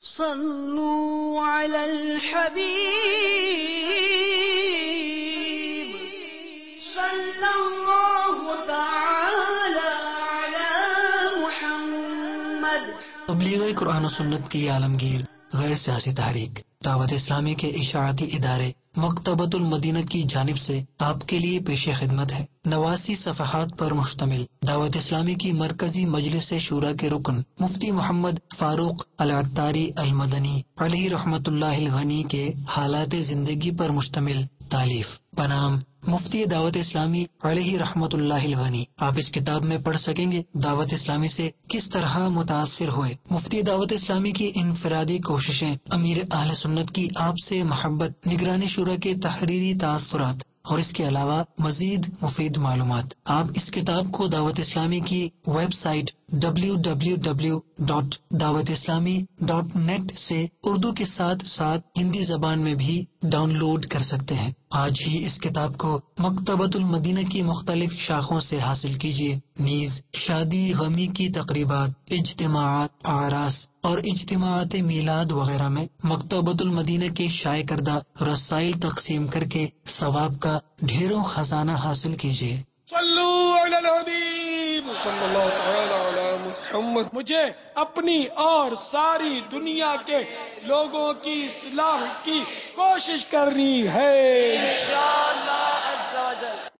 صلوا على الحبيب صلى الله تعالى على محمد. تبلیغ قرآن و سنت کی عالمگیر غیر سیاسی تحریک دعوت اسلامی کے اشاعتی ادارے مکتبۃ المدینہ کی جانب سے آپ کے لیے پیش خدمت ہے 89 صفحات پر مشتمل دعوت اسلامی کی مرکزی مجلس شورا کے رکن مفتی محمد فاروق العطاری المدنی علیہ رحمت اللہ الغنی کے حالات زندگی پر مشتمل تالیف بنام مفتی دعوت اسلامی علیہ رحمت اللہ الغنی. آپ اس کتاب میں پڑھ سکیں گے دعوت اسلامی سے کس طرح متاثر ہوئے. مفتی دعوت اسلامی کی انفرادی کوششیں، امیر اہل سنت کی آپ سے محبت، نگرانی شورا کے تحریری تاثرات اور اس کے علاوہ مزید مفید معلومات. آپ اس کتاب کو دعوت اسلامی کی ویب سائٹ www.dawatIslami.net سے اردو کے ساتھ ساتھ ہندی زبان میں بھی ڈاؤن لوڈ کر سکتے ہیں. آج ہی اس کتاب کو مکتبۃ المدینہ کی مختلف شاخوں سے حاصل کیجیے. نیز شادی غمی کی تقریبات، اجتماعات، اعراس اور اجتماعات میلاد وغیرہ میں مکتبۃ المدینہ کے شائع کردہ رسائل تقسیم کر کے ثواب کا ڈھیروں خزانہ حاصل کیجیے. صلو علی الحبیب صلی اللہ تعالی علی محمد. مجھے اپنی اور ساری دنیا کے لوگوں کی اصلاح کی کوشش کرنی ہے انشاءاللہ عز و جل.